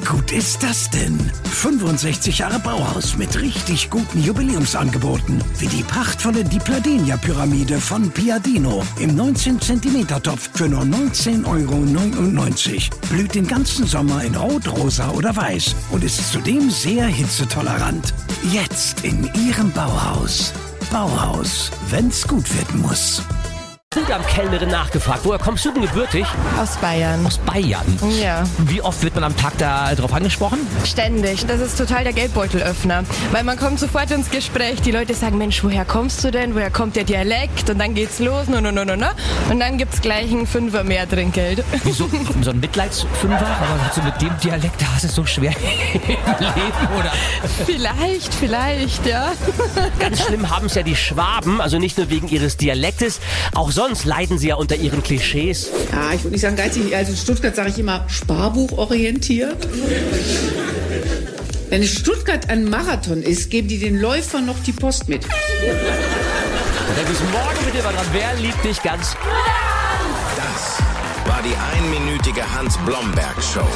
gut ist das denn? 65 Jahre Bauhaus mit richtig guten Jubiläumsangeboten. Wie die prachtvolle Di Pladenia-Pyramide von Piadino im 19 cm Topf für nur 19,99 €. Blüht den ganzen Sommer in Rot, Rosa oder Weiß und ist zudem sehr hitzetolerant. Jetzt in Ihrem Bauhaus. Bauhaus, wenn's gut werden muss. Am Kellnerin nachgefragt. Woher kommst du denn gebürtig? Aus Bayern. Aus Bayern? Ja. Wie oft wird man am Tag da drauf angesprochen? Ständig. Das ist total der Geldbeutelöffner. Weil man kommt sofort ins Gespräch. Die Leute sagen, Mensch, woher kommst du denn? Woher kommt der Dialekt? Und dann geht's los. Und dann gibt's gleich ein Fünfer mehr Trinkgeld. Wieso? So ein Mitleidsfünfer? Aber so mit dem Dialekt, da ist es so schwer im Leben, oder? Vielleicht, ja. Ganz schlimm haben es ja die Schwaben. Also nicht nur wegen ihres Dialektes. Auch sonst leiden sie ja unter ihren Klischees. Ja, ich würde nicht sagen geizig. Also in Stuttgart sage ich immer sparbuchorientiert. Wenn in Stuttgart ein Marathon ist, geben die den Läufern noch die Post mit. Ja, bis morgen bitte mal dran. Wer liebt dich ganz? Das war die einminütige Hans-Blomberg-Show.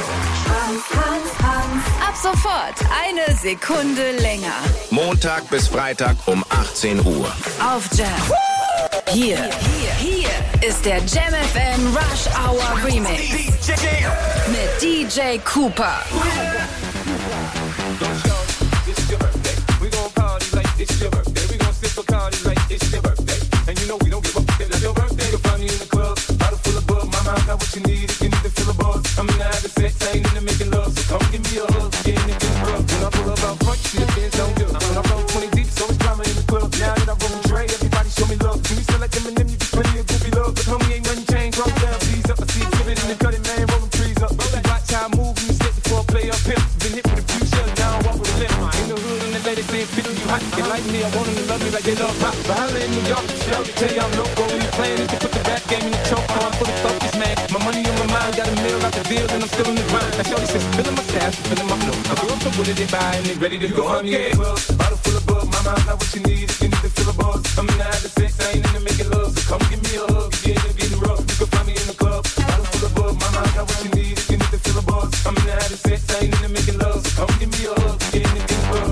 Ab sofort 1 Sekunde länger. Montag bis Freitag um 18 Uhr. Auf Jam. Hier ist der Jam FM Rush Hour Remix mit DJ Cooper. Ready to go, yeah. Bottle full of bug, mama, I got what you need. If you need to fill a buzz, I'm in the having sex, I ain't into making love. So come give me a hug, if you're into getting rough, you can find me in the club. Bottle full of bug, mama, I got what you need. If you need to fill a buzz, I'm in the having sex, I ain't into making love. So come give me a hug, if you're into getting rough.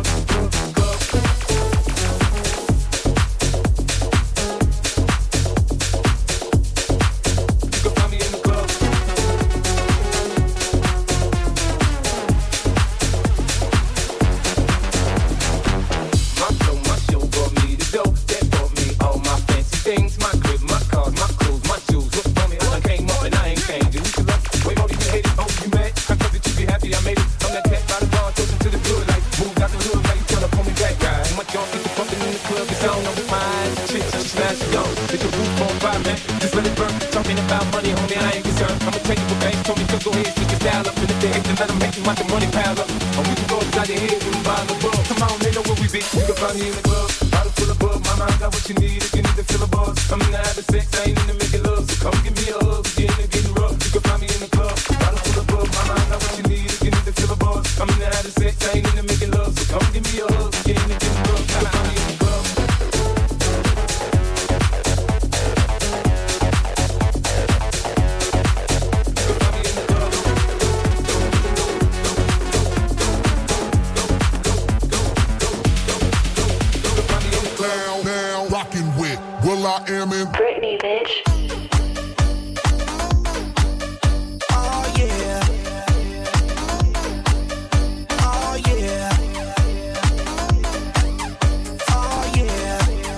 Britney, bitch. Oh yeah. Oh yeah. Oh yeah.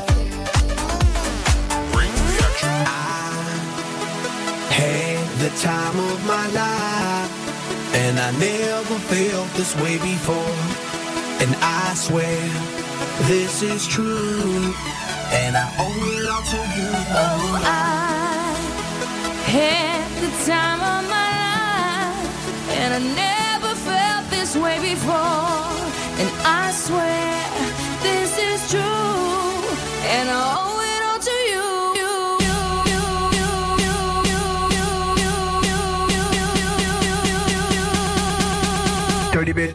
Bring the action. I had the time of my life, and I never felt this way before. And I swear this is true, and I owe it all to you. Oh, I had the time of my life, and I never felt this way before. And I swear this is true, and I owe it all to you. Dirty bit.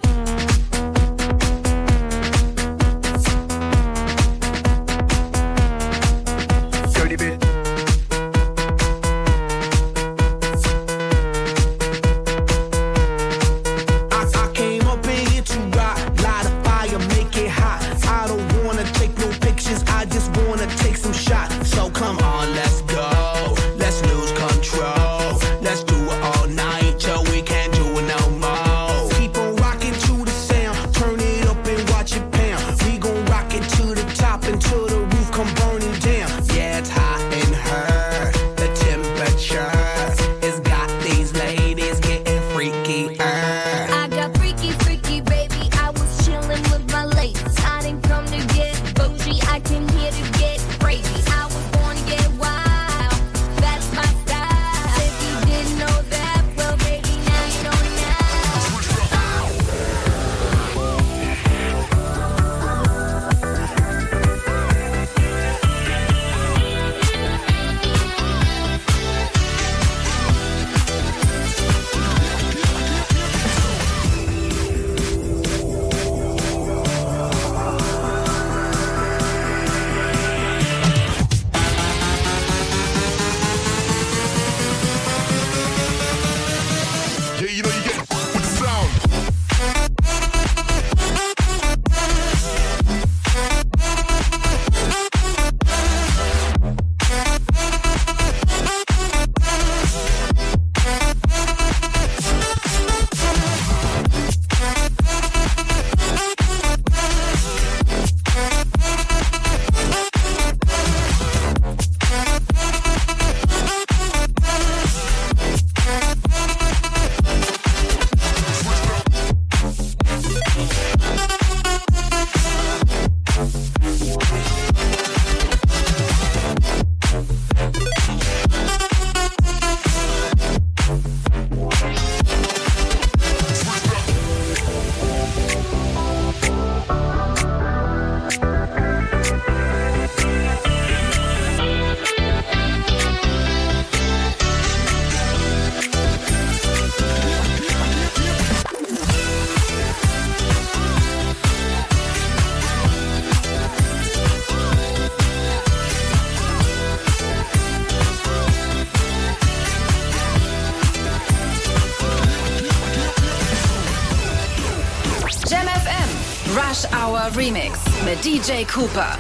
Rush Hour Remix mit DJ Cooper.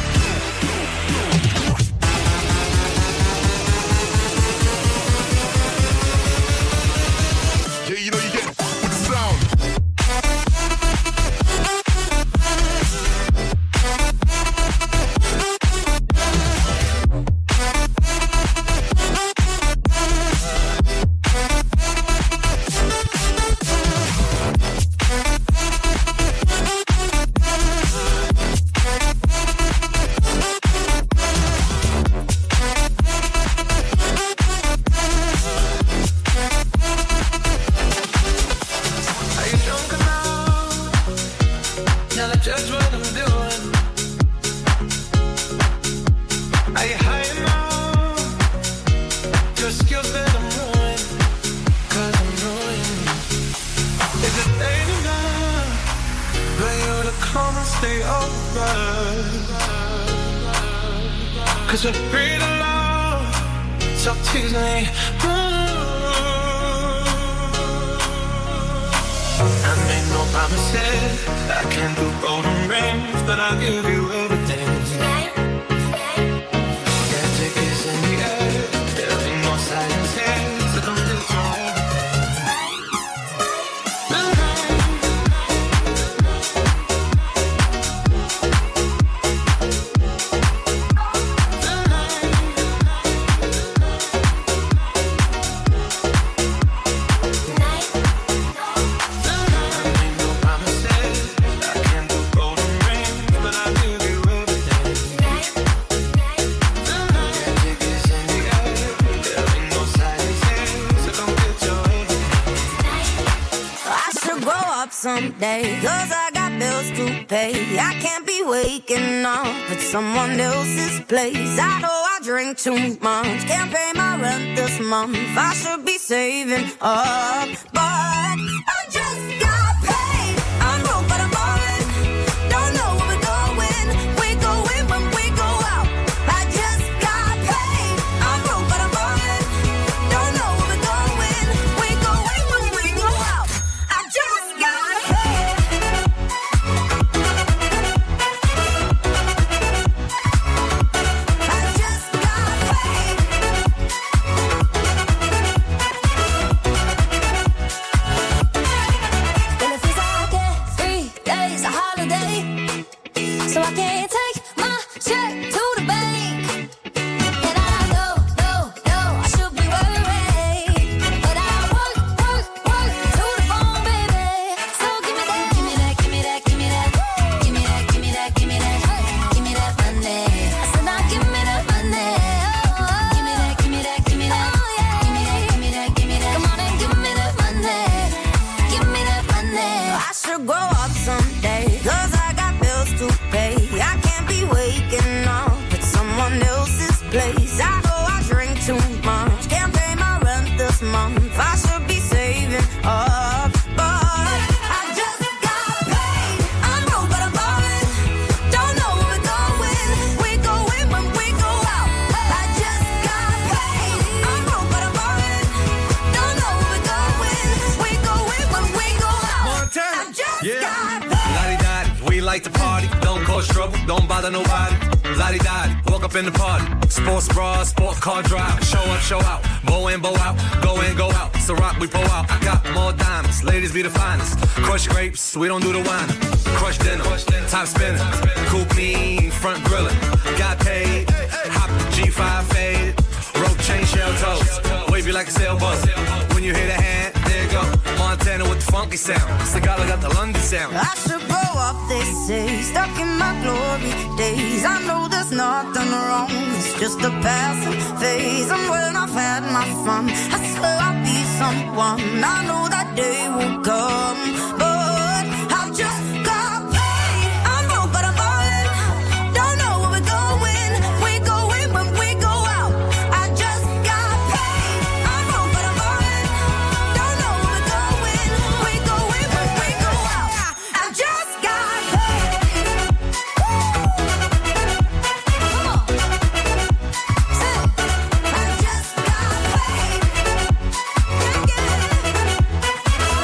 Cause we're free to love, so tease me. I made no promises, I can't do golden rings, but I'll give you everything. Yeah, tickets in the air, there ain't no silence here, so don't get your someday, cause I got bills to pay. I can't be waking up at someone else's place. I know I drink too much, can't pay my rent this month. I should be saving up, but I just got paid. I'm broke but I'm ballin', don't know where we're going. We go in when we go out. I just got paid. I'm broke but I'm ballin', don't know where we're going. We go in when we go out. I just got like to party, don't cause trouble, don't bother nobody. Lottie-dottie, walk up in the party. Sports bra, sports car drive. Show up, show out, bow in, bow out. Go in, go out, it's a rock, we pull out. I got more diamonds, ladies be the finest. Crush grapes, we don't do the wine. Crush dinner, top spinner. Coupe mean, front grillin'. Got paid, hop G5 fade. Rope chain, shell toes. Wavy like a sailboat. When you hit a hand, there you go. Montana with the funky sound. Sagala got the London sound. I should grow up, they say, stuck in my glory days. I know there's nothing wrong, it's just a passing phase. And when I've had my fun, I swear I'll be someone. I know that day will come, but I've just got paid. I'm broke but I'm ballin', don't know where we're going. We go in when we go out. I just got paid. I'm broke but I'm ballin', don't know where we're going. We go in when we go out. I just got paid. Come on. Say, I just got paid.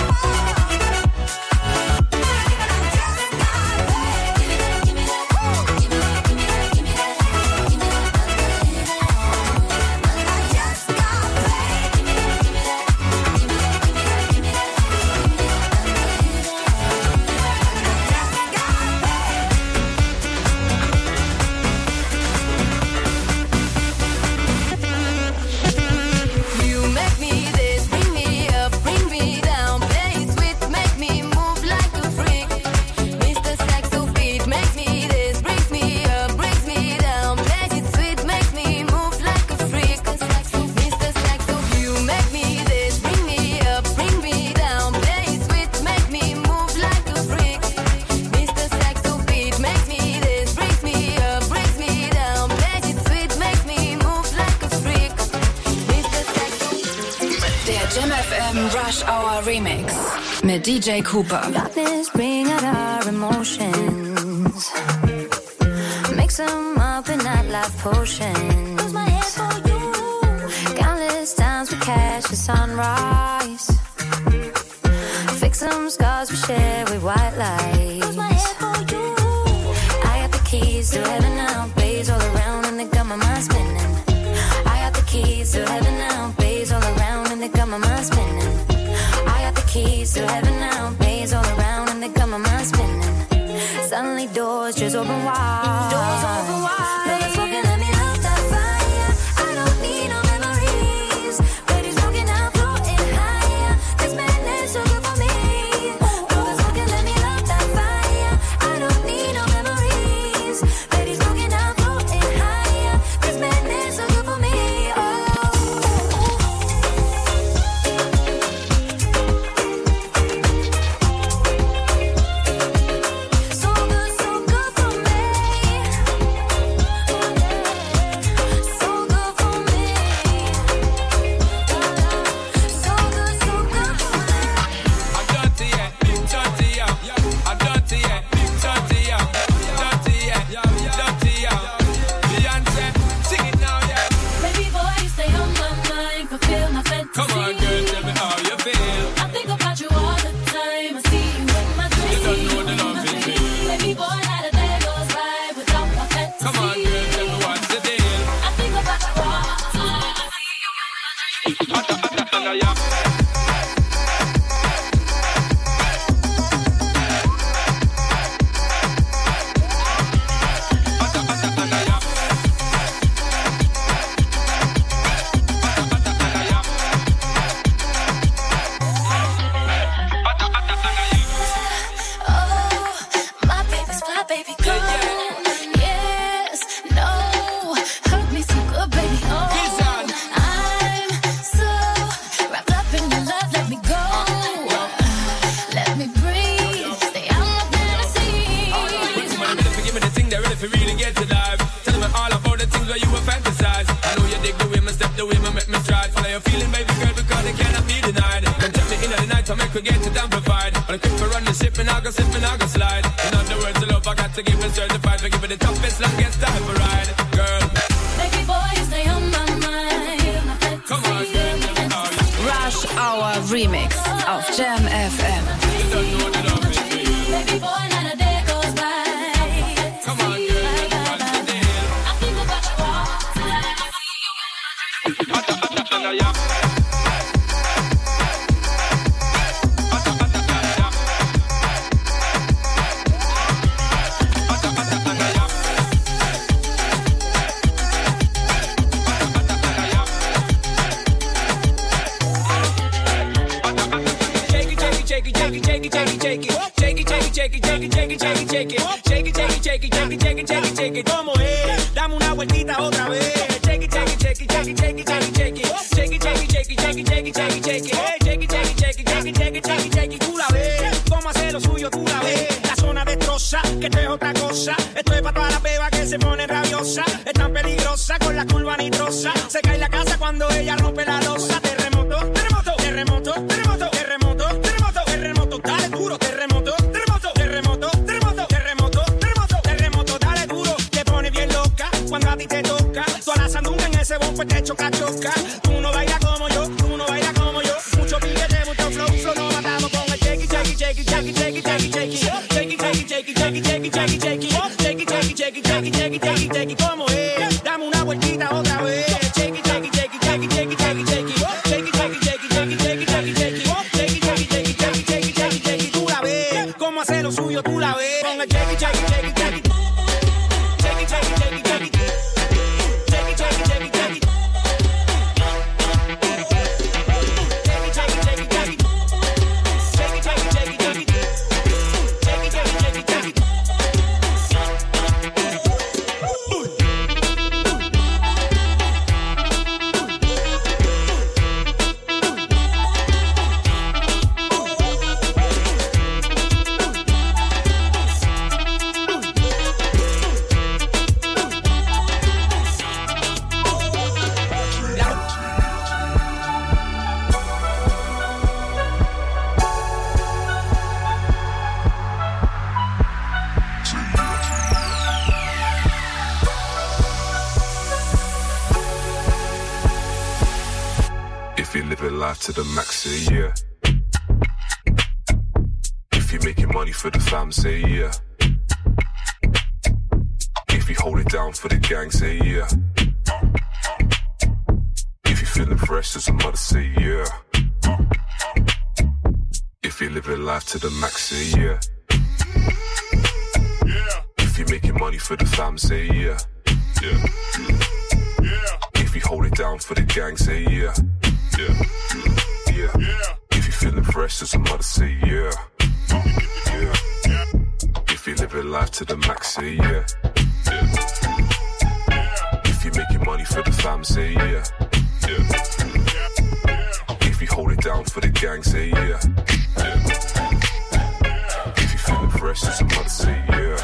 Remix mit DJ Cooper. Darkness bring out our emotions. Mix them up in that life potion. Lose my head for you. Countless times we catch the sunrise. Fix some scars we share with white lights. Lose my head for you. I got the keys to heaven now. Bays all around and they got my mind spinning. I got the keys to heaven now. Bays all around and they got my mind spinning. I got the keys to heaven now. Bays all around and they got my mind spinning. Suddenly doors just open wide. Doors open wide. No, that's walking, let me light that fire. I don't need no memories. Ready smoking out, floating higher. This madness so good for me. No, that's walking, let me light that fire. I don't need no memories. Ready smoking out, floating higher. This madness so good for me. Remix auf Jam FM. ¿Cómo es? Dame una vueltita otra vez. Shake it, shake it, shake it, shake it, shake it, shake it, shake it. Shake it, shake it, shake it, shake it, shake it, shake it, shake it. Shake it, shake it, shake it, shake it, shake it, shake it, shake it. Tú la ves, cómo hace lo suyo, tú la ves. La zona destroza, que esto es otra cosa. Esto es para toda la beba que se pone rabiosa. Es tan peligrosa con la curva nitrosa. Se cae la casa cuando ella rompe la losa. Terremoto, terremoto, terremoto, terremoto, terremoto, terremoto, terremoto. Dale duro, terremoto, terremoto, terremoto, terremoto, terremoto, terremoto, terremoto. Dale duro, te pone bien loca cuando a ti te toca. Toda la sandunga en ese bombo te choca, choca. Tú no bailas como yo, tú no bailas como yo. Mucho piquete, mucho flow, solo matamos con el shake it, shake it, shake it, shake it, shake it, shake it, shake it, shake it, shake it, shake it, shake it, shake it, shake it, shake it, shake it, shake it, shake it, shake it, shake it, shake it. ¿Cómo es? Dame una vueltita otra vez. Shake it, shake it, shake it, shake it, shake it, shake it, shake it, shake it, shake it, shake it, shake it, shake it, shake it, shake it, shake it, shake it, shake it, shake it, shake it, shake it. Tú la ves, cómo hace lo suyo, tú la ves. Con el shake it, shake it, shake it, shake it, shake it, shake it, shake it, shake it. to the max, say yeah. If you're making money for the fam, say yeah. If you hold it down for the gang, say yeah. If you're feeling fresh as a mother, say yeah. If you're living life to the max, say yeah. If you're making money for the fam, say yeah. If you hold it down for the gang, say yeah. If you're feeling fresh as a mother, say yeah. If you're living life to the max, say yeah. If you're making money for the fam, say yeah. If you hold it down for the gang, say yeah. If you're feeling fresh as a mother, say yeah.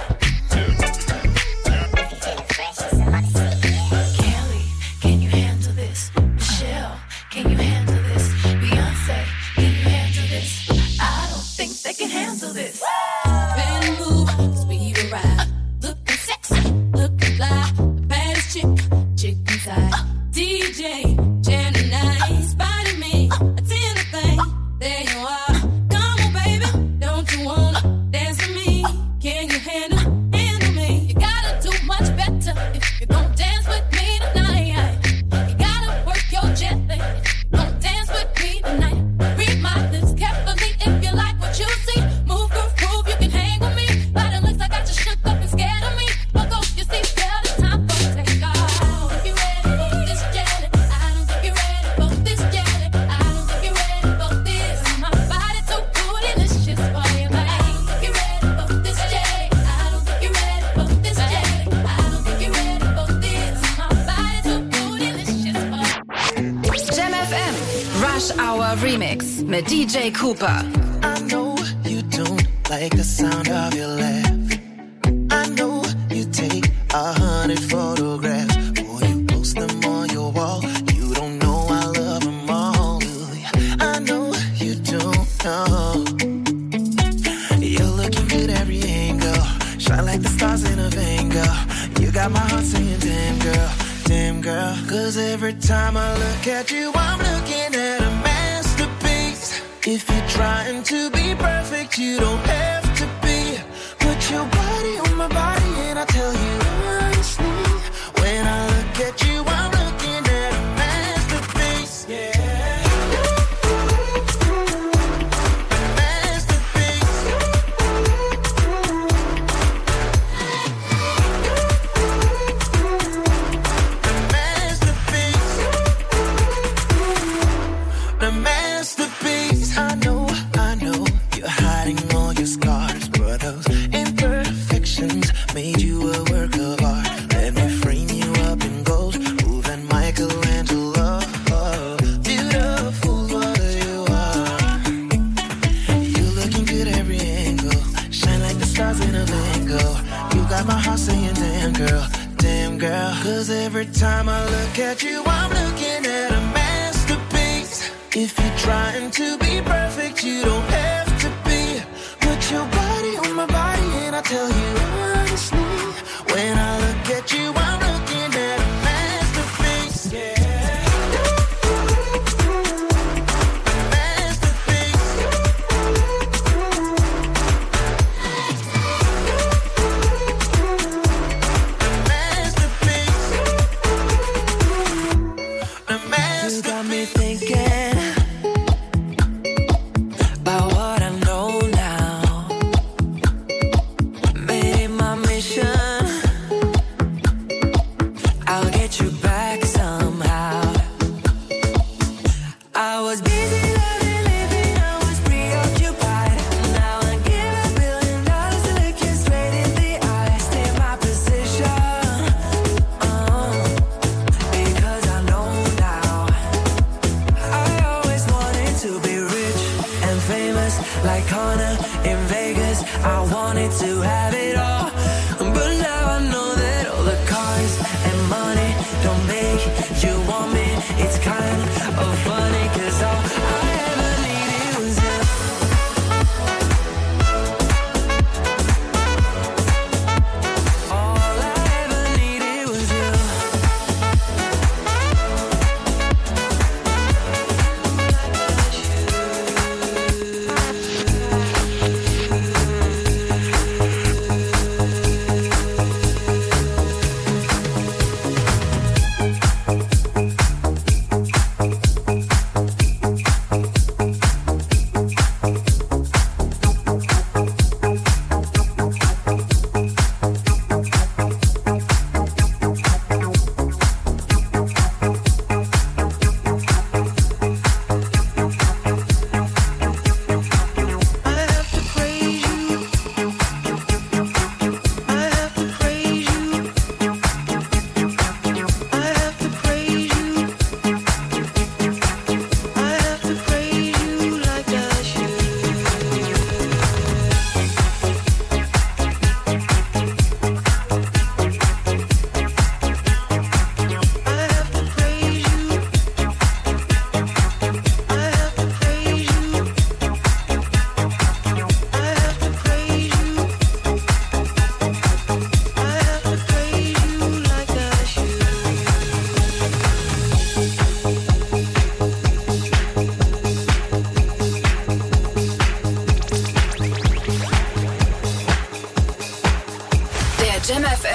Kelly, can you handle this? Michelle, can you handle this? Beyonce, can you handle this? I don't think they can handle this. Bend move, 'cause we will ride. Looking sexy, looking fly. The baddest chick inside. DJ, Gemini, spotted me. I did a thing, there you are. Come on, baby, don't you wanna dance with me? Can you handle me? You gotta do much better if you gon' dance with me tonight. You gotta work your jet lag if you gon' dance with me tonight. Read my lips carefully if you like what you see. Move, groove, you can hang with me. Body looks like I just shook up and scared of me. Fuck off your seatbelt, it's time for take off. I don't think you're ready for this jelly. I don't think you're ready for this jelly. I don't think you're ready for this. My body too good and it's just for you, but I don't think you're ready for this jelly. I don't think you're ready for this jelly. I don't think you're ready for this. My body too good and it's just for you. Jam FM Rush Hour Remix mit DJ Cooper. I know you don't like the sound of your laugh. I know you take 100 photographs before you post them on your wall. You don't know I love them all. I know you don't know. You're looking good every angle. Shine like the stars in a Van Gogh. You got my heart saying damn girl, damn girl. 'Cause every time I look at you, I'm looking at a masterpiece. If you're trying to be perfect, you don't have to be. Put your body on my body and I tell you honestly, when I look at you, I'm looking at a masterpiece. The masterpiece. I know you're hiding all your scars, but those imperfections made you a work of art. Let me frame you up in gold, moving Michelangelo. Oh, beautiful, what you are. You're looking good every angle, shine like the stars in a Van Gogh. You got my heart saying damn girl, damn girl. 'Cause every time I look at you, I'm looking at a masterpiece. If you're trying to be perfect, you don't have to be. Put your body on my body and I tell you honestly, when I look at you, I'm looking at a masterpiece. You got me thinking about what I know now. Made it my mission. I'll get you back somehow. I was busy loving, living, I was preoccupied. Now I give $1 billion to look you straight in the eye. Stay in my position, because I know now. I always wanted to be rich and famous, like Connor in Vegas. I wanted to have it all, but now I know that all the cars and money don't make you want me. It's kind of funny, 'cause all I ever needed was you. All I ever needed was you.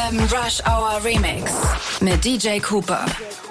Urban Rush Hour Remix mit DJ Cooper.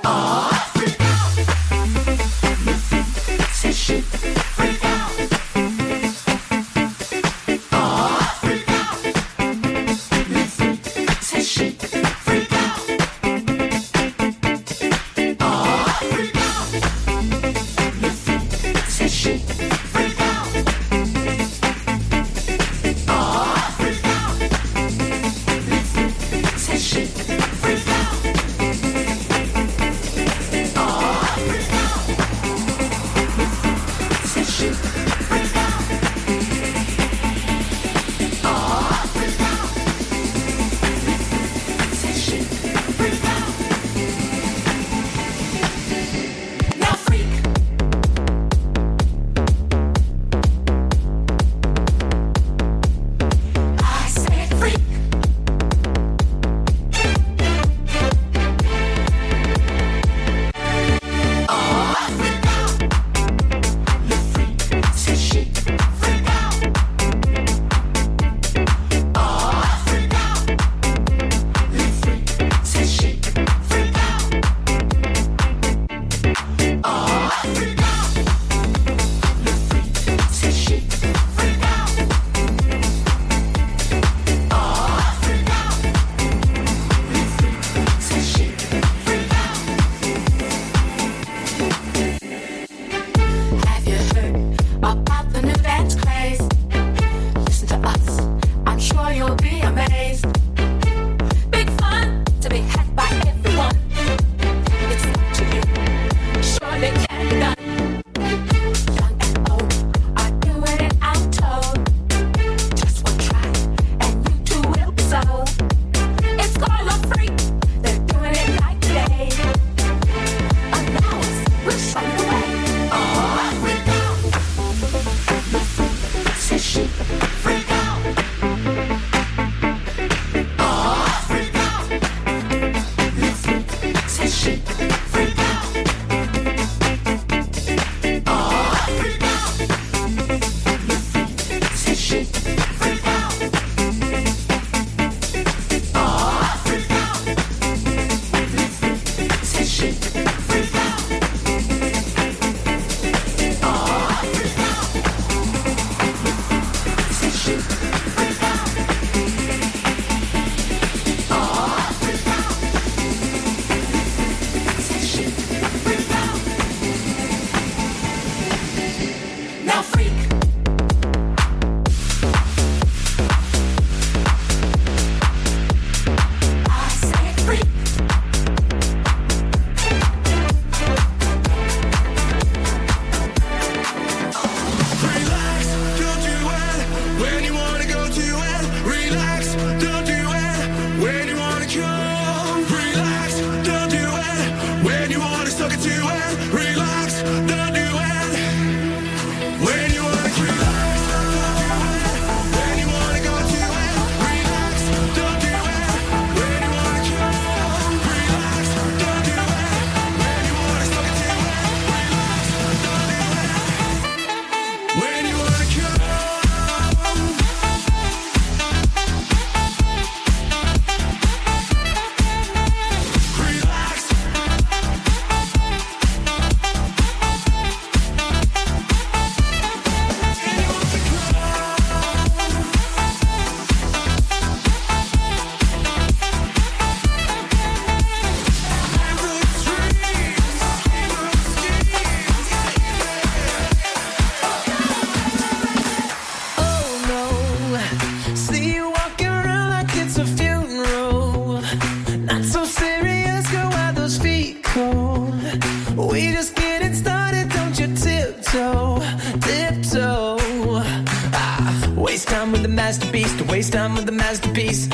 Waste time with the masterpiece.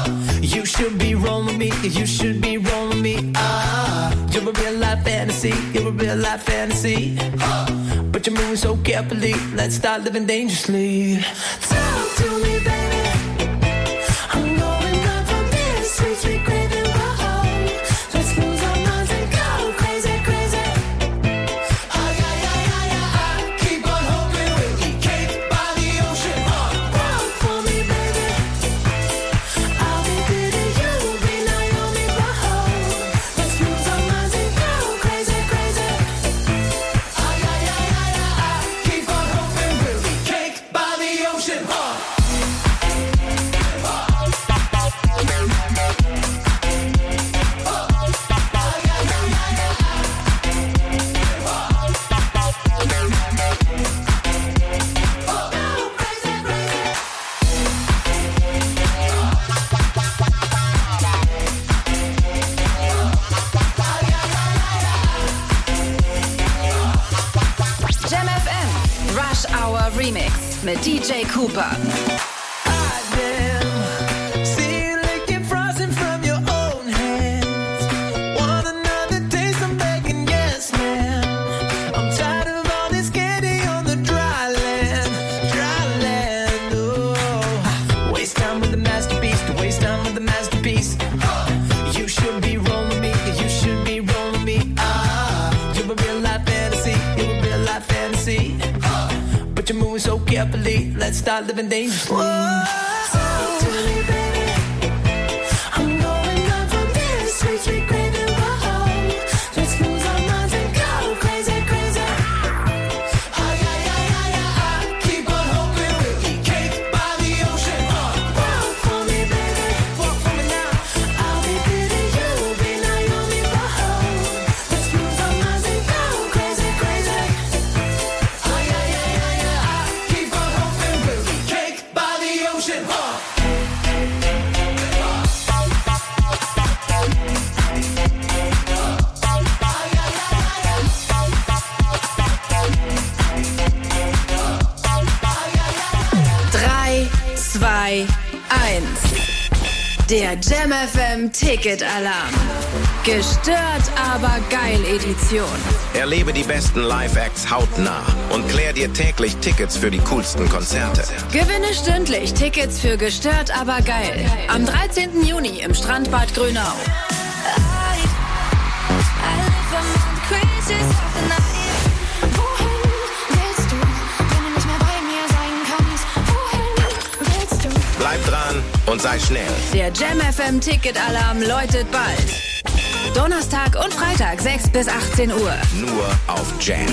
You should be rolling me. You should be rolling me. You're a real life fantasy. You're a real life fantasy. But you're moving so carefully. Let's start living dangerously. Talk to me, baby. I'm going up from this sweet, sweet craving. Let's lose our minds and go crazy, crazy. Keep on hoping we'll be caked by the ocean. Walk for me, baby. I'll be good to you, mit DJ Cooper. But you're moving so carefully, let's start living dangerously. Talk to me, baby. I'm going on from this sweet, sweet craving. Whoa, let's lose our minds and go crazy, crazy. Ay, ay, ay, ay, ay, keep on hoping we'll be caked by the ocean. Walk for me, baby, walk for me now. I'll be pretty, you'll be Naomi. Whoa, let's lose our minds and go crazy, crazy. Ay, ay, ay, ay, ay, keep on hoping we'll be caked by the ocean. Drei, zwei, eins. Der Jam FM Ticket-Alarm. Gestört, aber geil Edition. Erlebe die besten Live-Acts hautnah und klär dir täglich Tickets für die coolsten Konzerte. Gewinne stündlich Tickets für Gestört, aber geil. Am 13. Juni im Strandbad Grünau. Bleib dran und sei schnell. Der Jam FM Ticket-Alarm läutet bald. Donnerstag und Freitag 6 bis 18 Uhr. Nur auf Jam.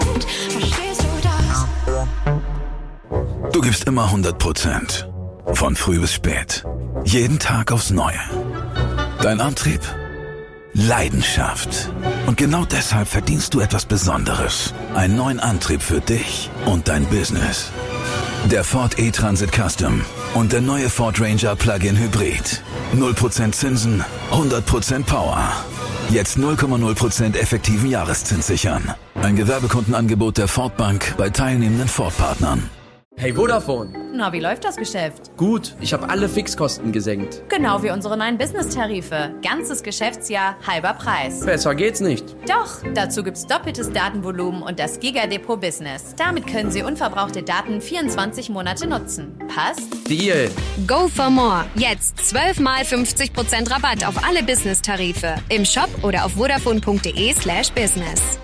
Du gibst immer 100%. Von früh bis spät. Jeden Tag aufs Neue. Dein Antrieb? Leidenschaft. Und genau deshalb verdienst du etwas Besonderes. Einen neuen Antrieb für dich und dein Business. Der Ford E-Transit Custom und der neue Ford Ranger Plug-in Hybrid. 0% Zinsen, 100% Power. Jetzt 0,0% effektiven Jahreszins sichern. Ein Gewerbekundenangebot der Ford Bank bei teilnehmenden Ford-Partnern. Hey Vodafone. Na, wie läuft das Geschäft? Gut, ich habe alle Fixkosten gesenkt. Genau wie unsere neuen Business-Tarife. Ganzes Geschäftsjahr, halber Preis. Besser geht's nicht. Doch, dazu gibt's doppeltes Datenvolumen und das Giga-Depot Business. Damit können Sie unverbrauchte Daten 24 Monate nutzen. Passt? Deal. Go for more. Jetzt 12 mal 50% Rabatt auf alle Business-Tarife. Im Shop oder auf vodafone.de/business.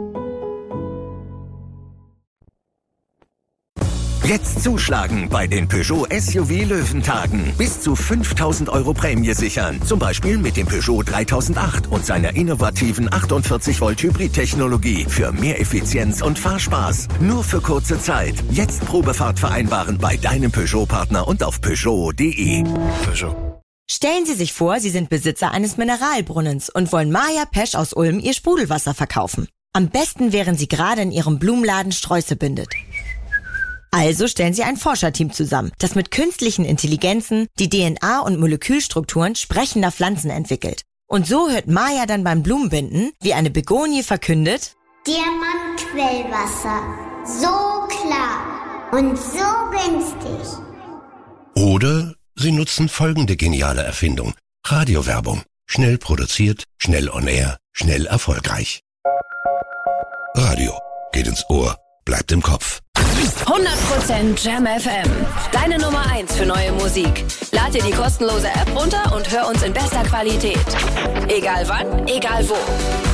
Jetzt zuschlagen bei den Peugeot SUV Löwentagen. Bis zu 5.000 € Prämie sichern. Zum Beispiel mit dem Peugeot 3008 und seiner innovativen 48-Volt Hybrid-Technologie für mehr Effizienz und Fahrspaß. Nur für kurze Zeit. Jetzt Probefahrt vereinbaren bei deinem Peugeot-Partner und auf Peugeot.de. Peugeot. Stellen Sie sich vor, Sie sind Besitzer eines Mineralbrunnens und wollen Maja Pesch aus Ulm Ihr Sprudelwasser verkaufen. Am besten wären Sie gerade in Ihrem Blumenladen Sträuße bindet. Also stellen Sie ein Forscherteam zusammen, das mit künstlichen Intelligenzen die DNA und Molekülstrukturen sprechender Pflanzen entwickelt. Und so hört Maja dann beim Blumenbinden, wie eine Begonie verkündet: Diamantquellwasser. So klar und so günstig. Oder Sie nutzen folgende geniale Erfindung. Radiowerbung. Schnell produziert, schnell on air, schnell erfolgreich. Radio. Geht ins Ohr, bleibt im Kopf. 100% Jam FM. Deine Nummer 1 für neue Musik. Lad dir die kostenlose App runter und hör uns in bester Qualität. Egal wann, egal wo.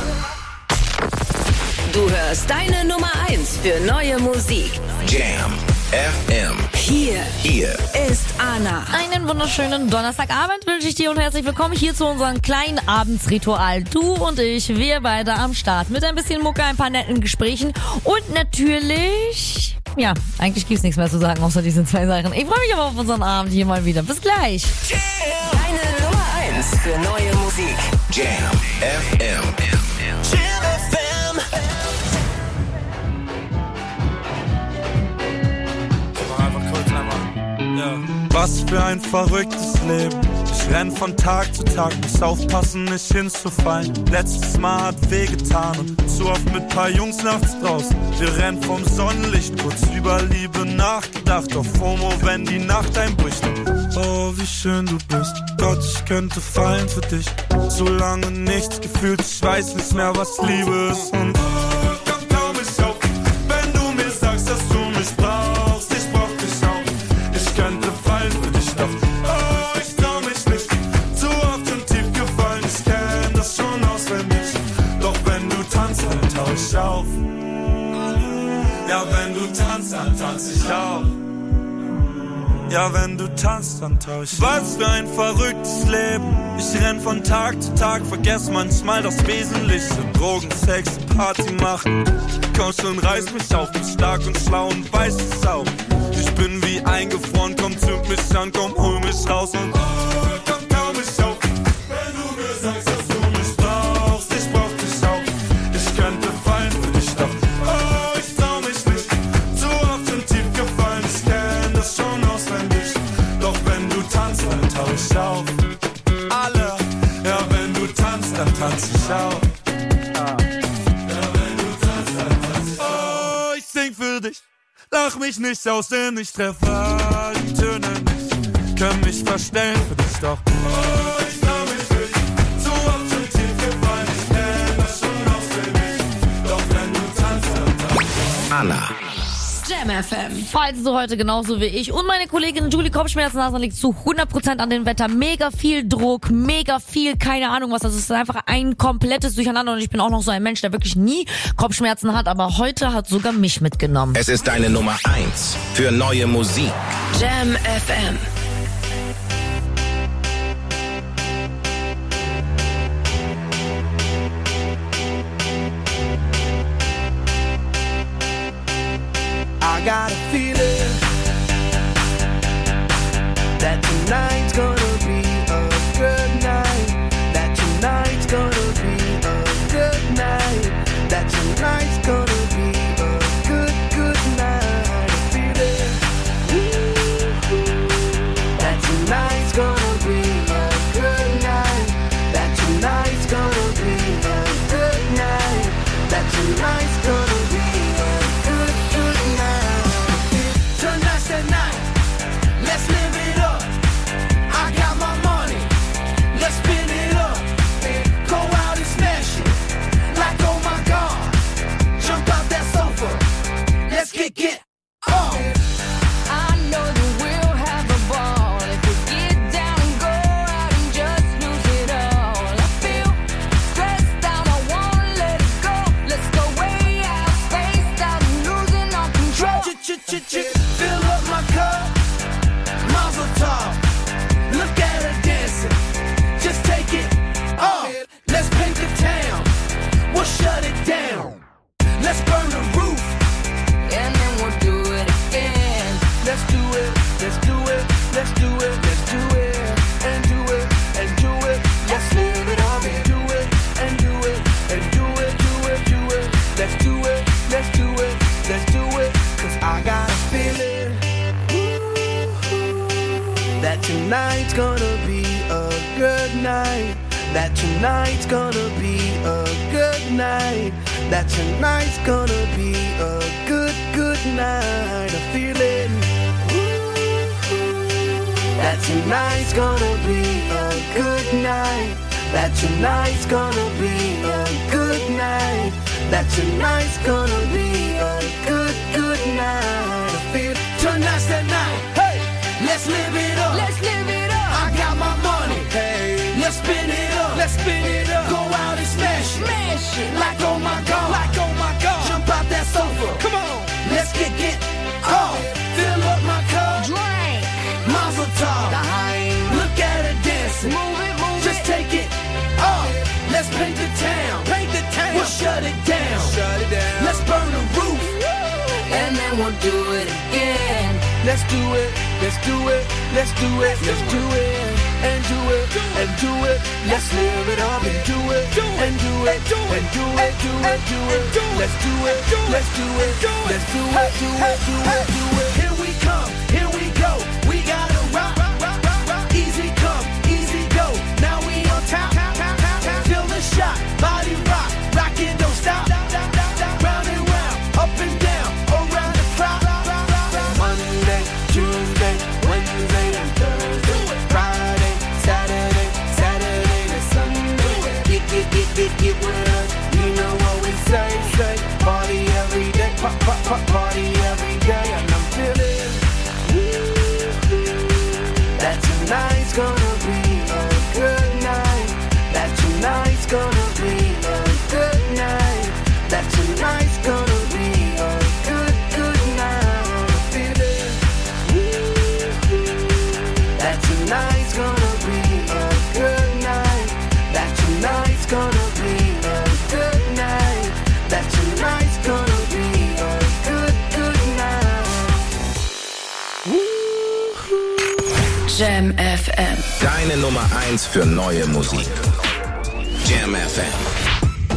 Du hörst deine Nummer 1 für neue Musik. Jam FM. Hier ist Anna. Einen wunderschönen Donnerstagabend wünsche ich dir und herzlich willkommen hier zu unserem kleinen Abendsritual. Du und ich, wir beide am Start mit ein bisschen Mucke, ein paar netten Gesprächen und natürlich, ja, eigentlich gibt's nichts mehr zu sagen außer diese zwei Sachen. Ich freue mich aber auf unseren Abend hier mal wieder. Bis gleich. Deine Nummer 1 für neue Musik. Jam FM. Jam FM. Was für ein verrücktes Leben. Ich renn von Tag zu Tag, muss aufpassen, nicht hinzufallen. Letztes Mal hat wehgetan und zu oft mit paar Jungs nachts draußen. Wir rennen vom Sonnenlicht, kurz über Liebe nachgedacht. Auf FOMO, wenn die Nacht einbricht. Oh, wie schön du bist, Gott, ich könnte fallen für dich. So lange nichts gefühlt, ich weiß nicht mehr, was Liebe ist. Und komm, trau mich auf, wenn du mir sagst, dass du mich brauchst. Ich brauch dich auch, ich könnte fallen für dich, doch oh, ich trau mich nicht. Zu oft und tief gefallen, ich kenn das schon auswendig. Doch wenn du tanzt, dann tauch ich auf. Ja, wenn du tanzt, dann tanz ich auch. Ja, wenn du tanzt, dann tauch ich. Was für ein verrücktes Leben. Ich renn von Tag zu Tag, vergess manchmal das Wesentliche. Drogen, Sex, Party machen. Komm schon, reiß mich auf, bin stark und schlau und weiß es auch. Ich bin wie eingefroren, komm, zünd mich an, komm, hol mich raus und komm, trau mich auf. Wenn du mir sagst, dass du mich brauchst, ich brauch dich auch. Ich könnte fallen für dich, doch oh, ich trau mich nicht. Zu oft und tief gefallen, ich kenn das schon auswendig. Doch wenn du tanzt, dann tauch ich auf. Alle, ja, wenn du tanzt, dann tanz ich auch. Ja, wenn du tanzt, dann tanz ich auch. Oh, ich sing für dich, lach mich nicht aus, denn ich treffe die Töne nicht. Können mich verstellen für dich, doch oh, ich trau mich nicht. Zu oft schon tief gefallen, ich kenn das schon auswendig. Doch wenn du tanzt, dann tanz ich auch. Anna. Jam FM. Falls du heute genauso wie ich und meine Kollegin Julie Kopfschmerzen hast, dann liegt zu 100% an dem Wetter. Mega viel Druck, mega viel, keine Ahnung was. Das ist einfach ein komplettes Durcheinander und ich bin auch noch so ein Mensch, der wirklich nie Kopfschmerzen hat, aber heute hat sogar mich mitgenommen. Es ist deine Nummer 1 für neue Musik. Jam FM. I got a feeling that tonight's gonna be a good night. That tonight's gonna be a good night. That tonight's gonna be a good night. A feeling that tonight's gonna be a good night. That tonight's gonna be a good night. That tonight's gonna be a good night. Tonight's the night, let's live it up. I got my money, let's spin it up. Go out and smash it, like oh my God. Jump out that sofa, let's get up. I know that we'll have a ball if we get down and go out and just lose it all. I feel stressed out, I wanna let it go. Let's go way out, spaced out, and losing all control. Fill up my cup, Mazel tov. Look at her dancing, just take it off. Let's paint the town, we'll shut it down. Let's burn the roof, And then we'll do it again. let's do it, let's do it, let's do it, let's do it, and do it, and do it. Let's live it up and do it, and do it, and do it, do it, do it. Let's do it, let's do it, let's do it. 'Cause I got a feeling that tonight's gonna be a good night. That tonight's gonna be a good night. That tonight's gonna be a good night. A feeling that tonight's gonna be a good night. That tonight's gonna be a good night. That tonight's gonna be a good night. I feel tonight's the night. Hey, let's live it up. Let's live it up. I got my money. Hey, let's spin it up. Let's spin it up. Go out and smash it. Smash it. Like oh my God. Like oh my God. Jump out that sofa. Come on. Let's get off. Fill up my cup. Drink. Mazel tov. Look at her dancing. Move it. Just take it off. Let's paint the town. We'll shut it down. Let's burn the roof. And then we'll do it again. Let's do it. Let's do it. Let's do it. Let's do it. And do it. And do it. Let's live it up and do it. And do it. And do it. Do it. Do it. Let's do it. Let's do it. Let's do it. Do it. Do it. Do it. Here we come. Here we go. We gotta rock. Easy come. Easy Jam FM. Deine Nummer 1 für neue Musik. Jam FM.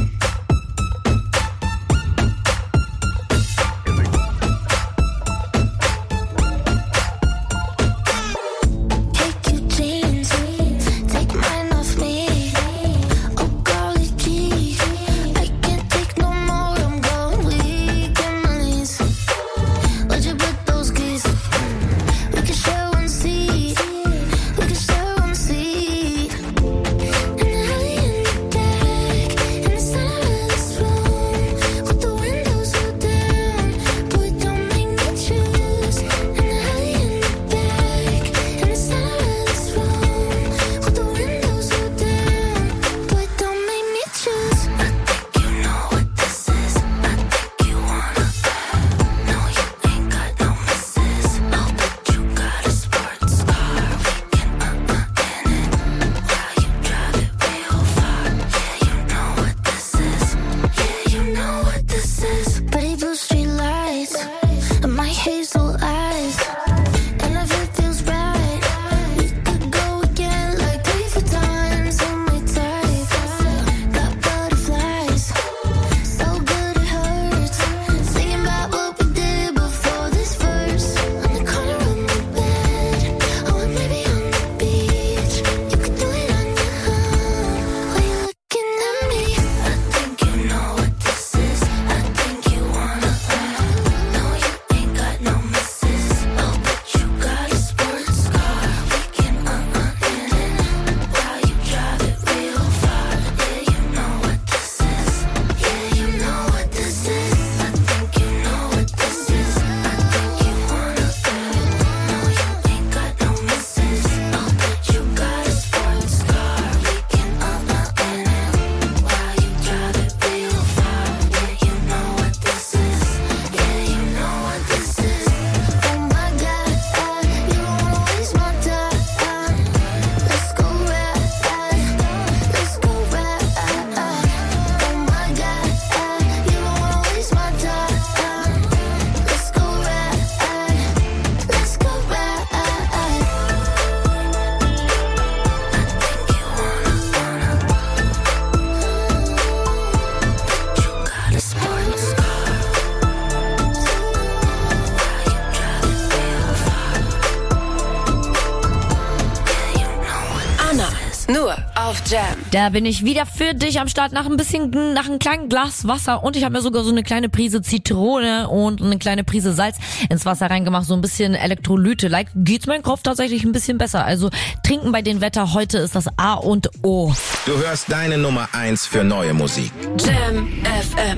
Nur auf Jam. Da bin ich wieder für dich am Start nach einem kleinen Glas Wasser und ich habe mir sogar so eine kleine Prise Zitrone und eine kleine Prise Salz ins Wasser reingemacht, so ein bisschen Elektrolyte. Geht's meinem Kopf tatsächlich ein bisschen besser. Also trinken bei dem Wetter heute ist das A und O. Du hörst deine Nummer 1 für neue Musik. Jam FM.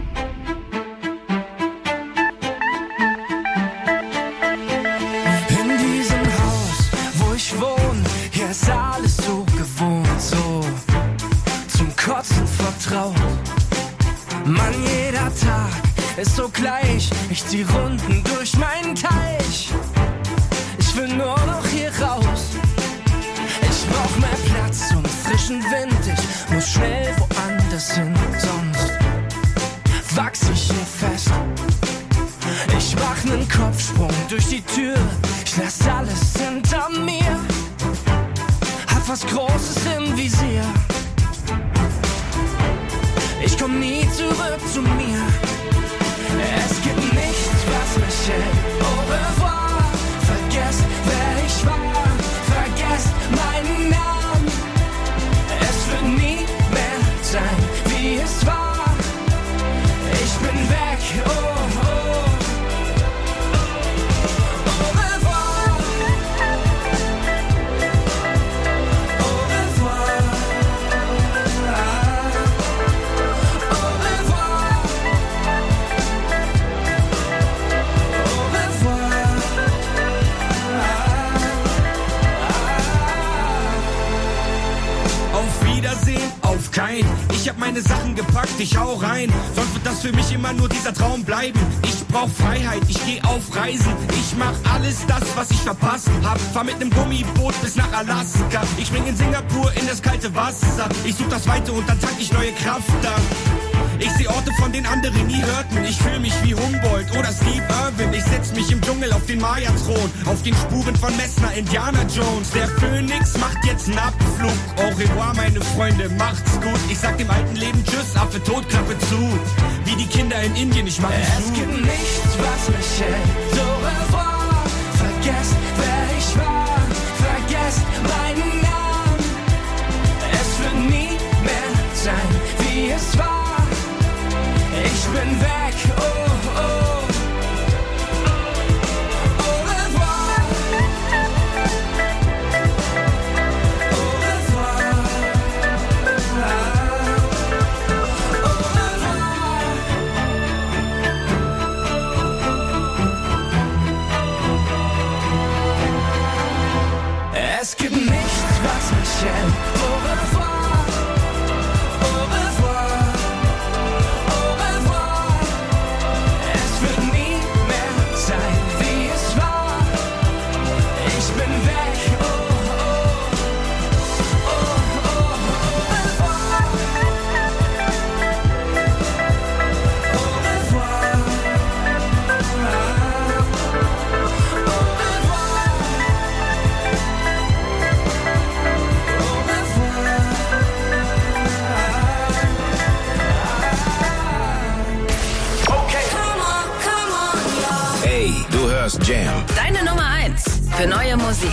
In diesem Haus, wo ich wohne, hier ist alles so gewohnt, so zum Kotzen vertraut. Mann, jeder Tag ist so gleich, ich zieh Runden durch meinen Teich. Ich will nur noch hier raus, ich brauch mehr Platz und frischen Wind. Ich muss schnell woanders hin, sonst wachs ich hier fest. Ich mach nen Kopfsprung durch die Tür, ich lass alles hinter mir. Hab was Großes im Visier, ich komm nie zurück zu mir. Es gibt nichts, was mich hält. Au revoir, vergesst, wer ich war, vergesst meinen Namen. Es wird nie mehr sein, wie es war. Ich bin weg, oh, oh. Auf kein, ich hab meine Sachen gepackt, ich hau rein. Sonst wird das für mich immer nur dieser Traum bleiben. Ich brauch Freiheit, ich geh auf Reisen. Ich mach alles das, was ich verpasst hab. Fahr mit nem Gummiboot bis nach Alaska. Ich spring in Singapur in das kalte Wasser. Ich such das Weite und dann tank ich neue Kraft da. Ich seh Orte, von den anderen nie hörten. Ich fühl mich wie Humboldt oder Steve Irwin. Ich setz mich im Dschungel auf den Maya-Thron, auf den Spuren von Messner, Indiana Jones. Der Phönix macht jetzt einen Abflug. Au revoir, meine Freunde, macht's gut. Ich sag dem alten Leben Tschüss, Affe tot, Klappe zu. Wie die Kinder in Indien, ich mach mich Es gibt nichts, was mich hält. Au revoir, vergesst, wer ich war. Vergesst meinen Namen. Es wird nie mehr sein, wie es war. Ich bin weg, oh, oh. Au revoir. Au revoir. Au revoir. Es gibt nichts, was mich hält. Au revoir. Au revoir. Au revoir. Es wird nie mehr sein, wie es war. Ich bin weg. Oh, oh. Oh, oh. Au revoir. Au revoir. Hey, du hörst Jam. Deine Nummer 1 für neue Musik.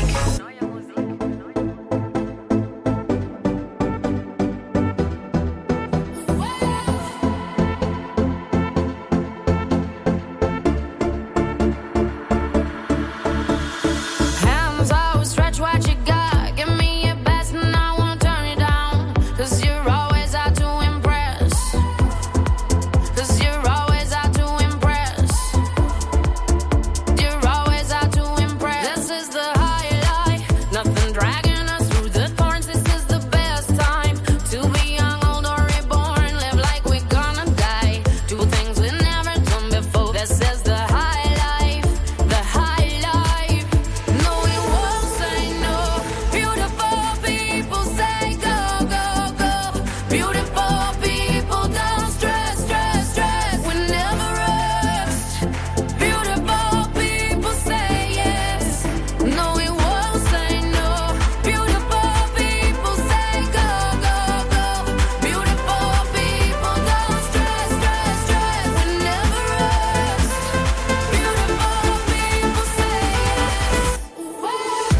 Hands out, stretch what you got. Give me your best and I won't turn it down. 'Cause you're always out to impress. 'Cause you're always out to impress. You're always out to impress. This is the highlight. Nothing dragging us through the thorns. This is the best time to be young, old or reborn. Live like we're gonna die. Do things we've never done before. This is the high life. The high life. No, we won't say no. Beautiful people say go, go, go. Beautiful people don't stress, stress, stress. We never rest. Beautiful people say yes. No, we won't say no. Beautiful people say go, go, go. Beautiful people don't stress, stress, stress. We never rest. Beautiful people say yes.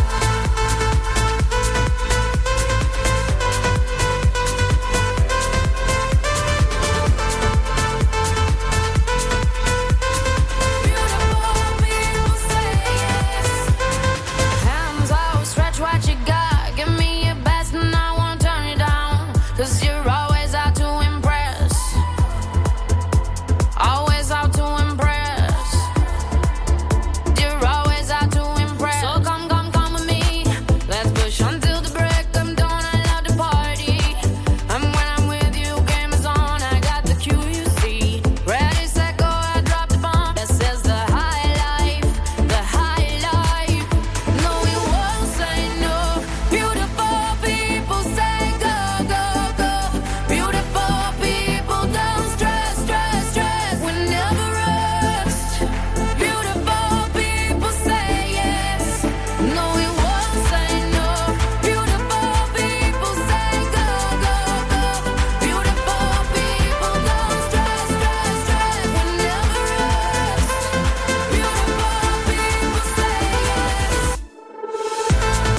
Hands out, stretch what you got. Give me your best and I won't turn it down. 'Cause you're always out to impress. Always out to impress. You're always out to impress. So come, come, come with me. Let's push until the break of dawn. I love to party. And when I'm with you, game is on. I got the cue, you see. Ready, set, go, I drop the bomb. This is the high life. The high life. No, we won't say no. Beautiful people say go, go, go. Beautiful people don't stress, stress, stress. We never rest. Beautiful people say yes. No, we won't say no. Beautiful people say go, go, go. Beautiful people don't stress, stress, stress. We never rest. Beautiful people say yes.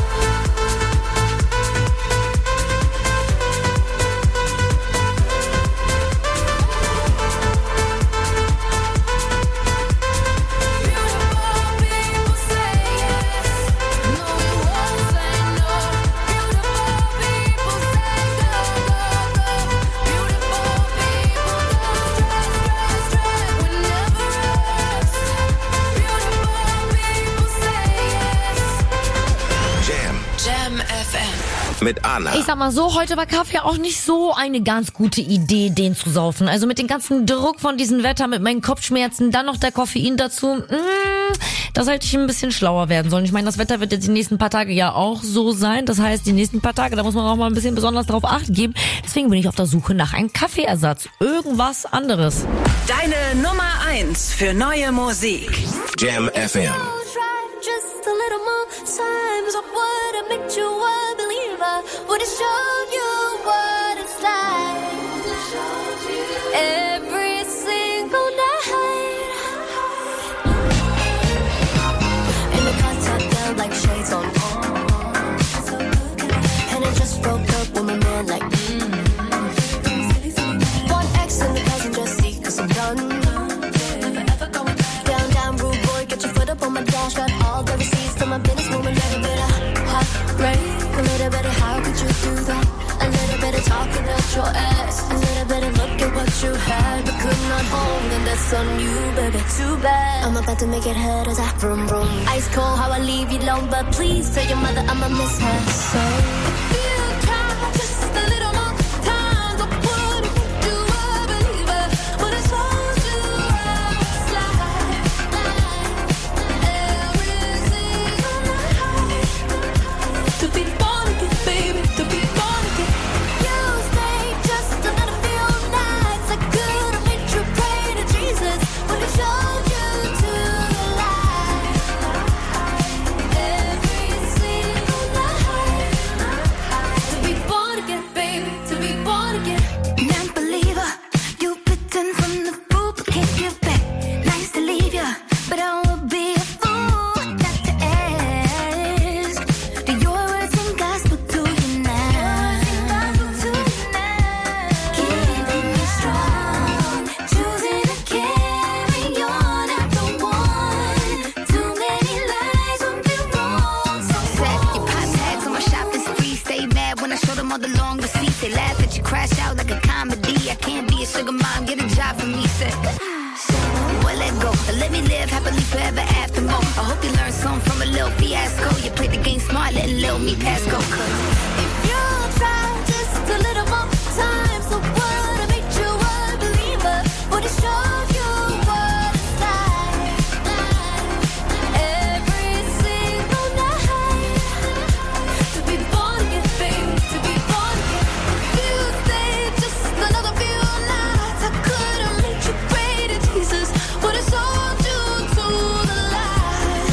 Jam FM. mit Anna. Ich sag mal so, heute war Kaffee auch nicht so eine ganz gute Idee, den zu saufen. Also mit dem ganzen Druck von diesem Wetter, mit meinen Kopfschmerzen, dann noch der Koffein dazu. da sollte ich ein bisschen schlauer werden sollen. Ich meine, das Wetter wird jetzt die nächsten paar Tage ja auch so sein. Das heißt, die nächsten paar Tage, da muss man auch mal ein bisschen besonders drauf Acht geben. Deswegen bin ich auf der Suche nach einem Kaffeeersatz. Irgendwas anderes. Deine Nummer 1 für neue Musik. Jam FM. Just a little more time, so would have made you a believer, would have showed you what it's like. Every single night. In the contact felt like shades on. And I just broke up with my man like one X in the passenger seat, 'cause I'm done. Down, rude boy, get your foot up on my dash. Got all the receipts to my business, moving a little bit of heartbreak. A little bit of how could you do that? A little bit of talking out your ass. A little bit of look at what you had, but could not hold, and that's on you, baby. Too bad. I'm about to make it hurt as I vroom vroom. Ice cold, how I leave you alone, but please tell your mother I'ma miss her. So if you try just a little more time, I would make you a believer. Would have told you I was like every single night. To be born again, baby, to be born again. You stayed just a little few nights. I could have made you pray to Jesus. Would have showed you to the light. Every single night. To be born again, baby, to be born again. Non-believer, you pretend from the fool, but can't give back. Nice to leave ya, but I would be a fool not to ask. Do your words and gospel to you now? Keeping me strong, choosing to carry on after one. Too many lies won't be wrong. So Set your pop tags on my shopping spree. Stay mad when I show them all the long receipts. They laugh at you, crash out like a comedy. I can't be a sugar mom, get a job for me. Said, well, let go. Let me live happily forever after more. I hope you learned something from a little fiasco. You played the game smart, letting little me pass go. 'Cause if you try just a little more time, so would have made you a believer. Would have showed you what it's like. Every single night. To be born again, baby, to be born again. If you stayed just another few nights, I could have made you pray to Jesus. Would have sold you to the light.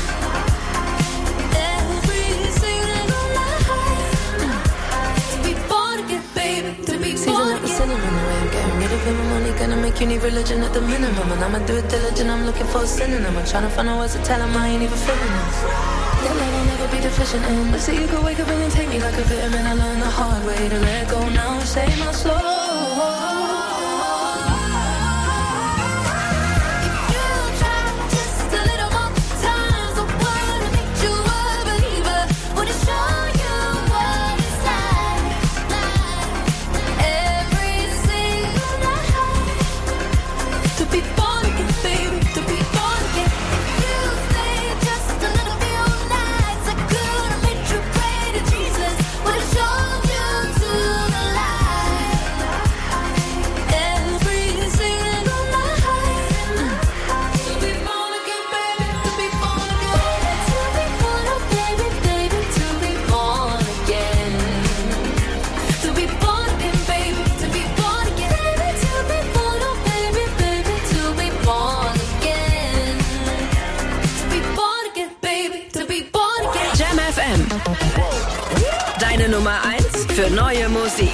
Every single night. To be born again, baby, to be born again. Sinning in the way, I'm getting rid of him. I'm only gonna make you need religion at the minimum. And I'ma do it diligent, I'm looking for a synonym. I'm trying to find a words to tell him I ain't even feeling this. Your love will never be deficient in. But see, you could wake up and take me like a vitamin. I learned the hard way to let go now and save my soul. Just a little more time, so would have made you a believer. Would have shown you what it's like. Every single night. To be born again, baby, to be born again. You stayed just a little few nights. I could have made you pray to Jesus. Would have shown you to the light. Every single night. To be born again, baby, to be born again. To be born again, baby, to be born again. To be born again, baby, to be born again. Baby, to be born, oh baby, baby, to be born again. To be born again, baby, to be born again. Jam FM. Deine Nummer 1 für neue Musik.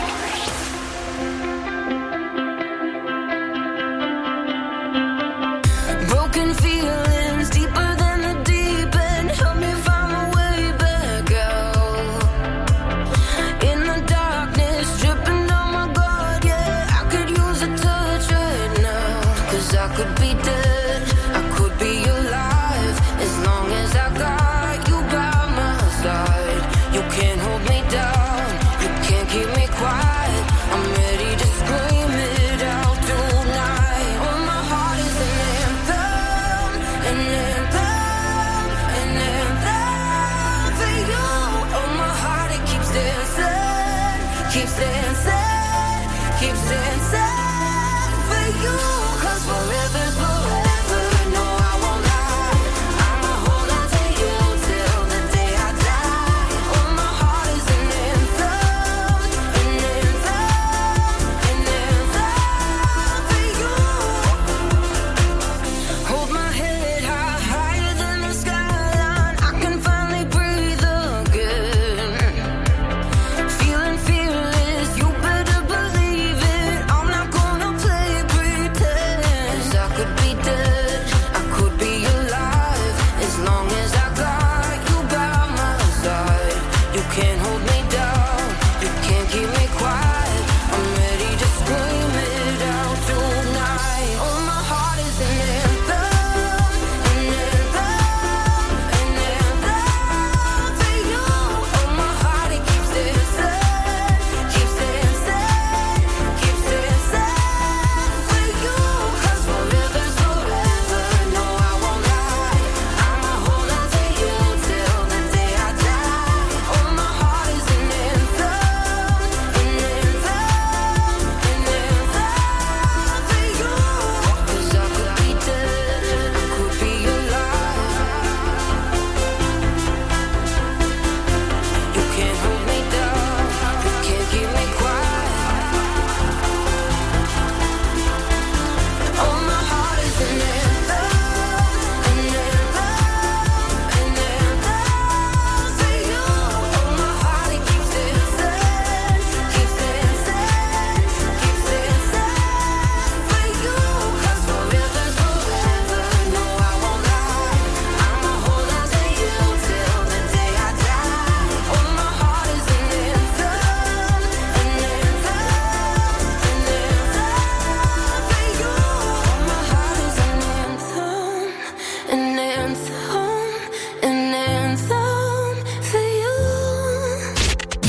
Broken feelings deeper than the deep end. Help me find my way back out. In the darkness, dripping down my guard, yeah. I could use a touch right now. 'Cause I could be dead, I could be alive. As long as I got you by my side. You can't hold me down, you can't keep me quiet.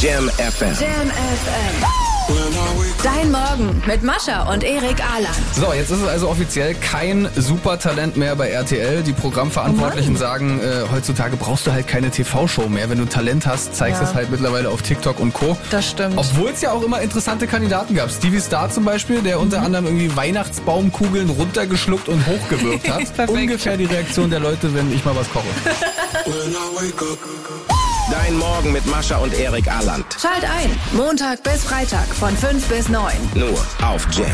Jam FM. Jam FM. Dein Morgen mit Mascha und Erik Aland. So, jetzt ist es also offiziell kein Supertalent mehr bei RTL. Die Programmverantwortlichen sagen, heutzutage brauchst du halt keine TV-Show mehr. Wenn du Talent hast, zeigst es halt mittlerweile auf TikTok und Co. Das stimmt. Obwohl es ja auch immer interessante Kandidaten gab. Stevie Star zum Beispiel, der unter anderem irgendwie Weihnachtsbaumkugeln runtergeschluckt und hochgewirkt hat. Ungefähr die Reaktion der Leute, wenn ich mal was koche. Dein Morgen mit Mascha und Erik Aland. Schalt ein. Montag bis Freitag von 5 bis 9. Nur auf Jam.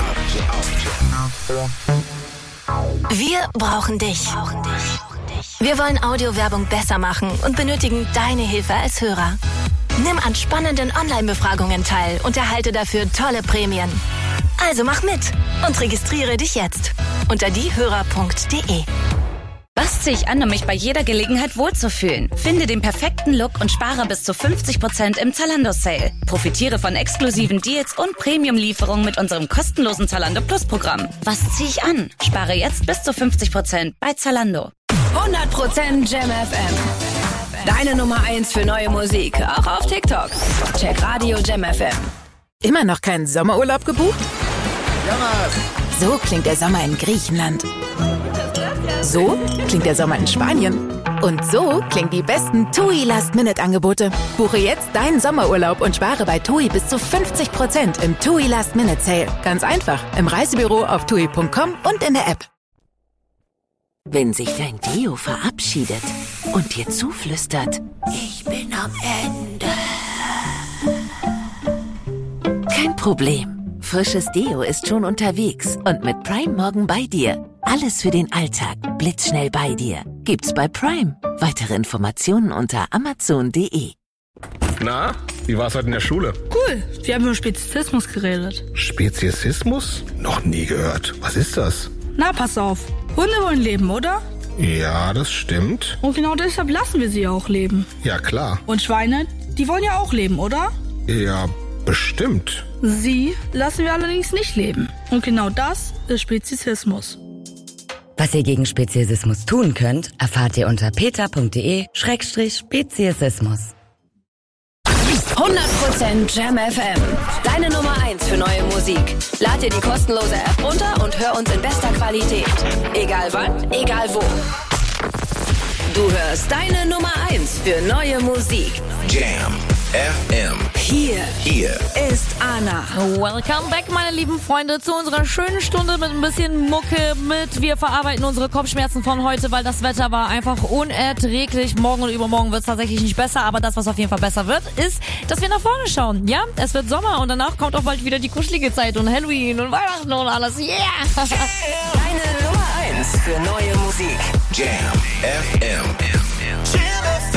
Wir brauchen dich. Wir wollen Audiowerbung besser machen und benötigen deine Hilfe als Hörer. Nimm an spannenden Online-Befragungen teil und erhalte dafür tolle Prämien. Also mach mit und registriere dich jetzt unter diehörer.de. Was ziehe ich an, um mich bei jeder Gelegenheit wohlzufühlen? Finde den perfekten Look und spare bis zu 50% im Zalando-Sale. Profitiere von exklusiven Deals und Premium-Lieferungen mit unserem kostenlosen Zalando Plus-Programm. Was ziehe ich an? Spare jetzt bis zu 50% bei Zalando. 100% Jam FM. Deine Nummer 1 für neue Musik, auch auf TikTok. Check Radio Jam FM. Immer noch keinen Sommerurlaub gebucht? So klingt der Sommer in Griechenland. So klingt der Sommer in Spanien. Und so klingen die besten TUI Last-Minute-Angebote. Buche jetzt deinen Sommerurlaub und spare bei TUI bis zu 50% im TUI Last-Minute-Sale. Ganz einfach, im Reisebüro auf TUI.com und in der App. Wenn sich dein Deo verabschiedet und dir zuflüstert, ich bin am Ende. Kein Problem. Frisches Deo ist schon unterwegs und mit Prime morgen bei dir. Alles für den Alltag, blitzschnell bei dir. Gibt's bei Prime. Weitere Informationen unter amazon.de. Na, wie war's heute in der Schule? Cool, wir haben über Speziesismus geredet. Speziesismus? Noch nie gehört. Was ist das? Na, pass auf. Hunde wollen leben, oder? Ja, das stimmt. Und genau deshalb lassen wir sie auch leben. Ja, klar. Und Schweine, die wollen ja auch leben, oder? Ja, bestimmt. Sie lassen wir allerdings nicht leben. Und genau das ist Speziesismus. Was ihr gegen Speziesismus tun könnt, erfahrt ihr unter peter.de/Speziesismus. 100% Jam FM. Deine Nummer 1 für neue Musik. Lad dir die kostenlose App runter und hör uns in bester Qualität. Egal wann, egal wo. Du hörst deine Nummer 1 für neue Musik. Jam FM. Hier ist Anna. Welcome back, meine lieben Freunde, zu unserer schönen Stunde mit ein bisschen Mucke mit. Wir verarbeiten unsere Kopfschmerzen von heute, weil das Wetter war einfach unerträglich. Morgen und übermorgen wird es tatsächlich nicht besser, aber das, was auf jeden Fall besser wird, ist, dass wir nach vorne schauen. Ja, es wird Sommer und danach kommt auch bald wieder die kuschelige Zeit und Halloween und Weihnachten und alles. Yeah! Deine Nummer 1 für neue Musik. Jam FM. Jam FM.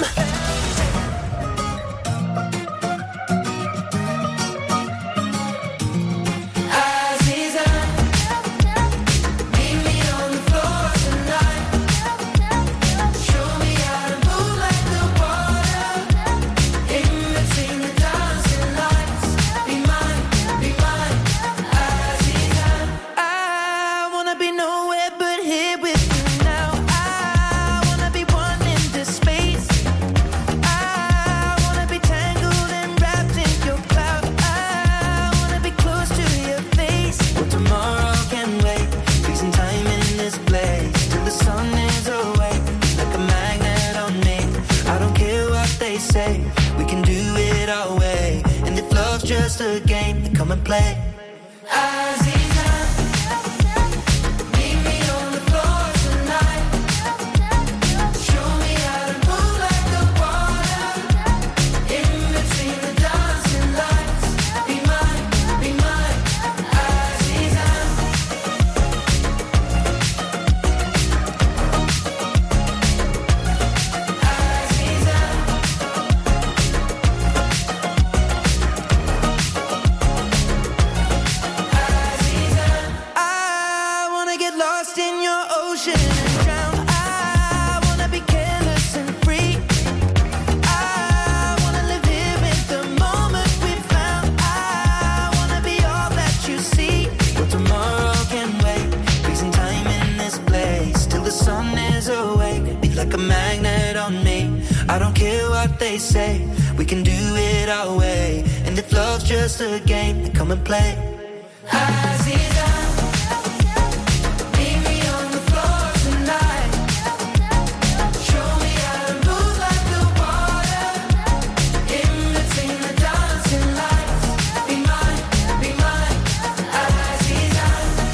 Just a game, then come and play. way. I don't care what they say, we can do it our way. And if love's just a game, then come and play. Aziza, meet me on the floor tonight. Show me how to move like the water in between the dancing lights. Be mine, Aziza.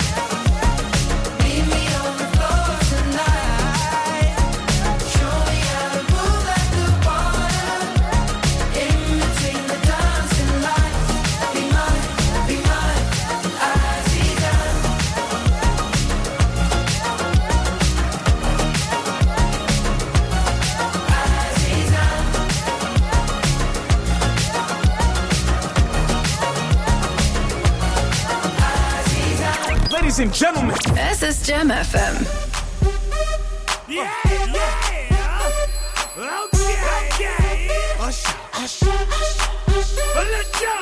Meet me on the floor tonight. Show me how to move like the water in between the dancing lights. Be mine, Aziza. Ladies and gentlemen, Es ist Jam FM. yeah. Okay. Hush. Let's go.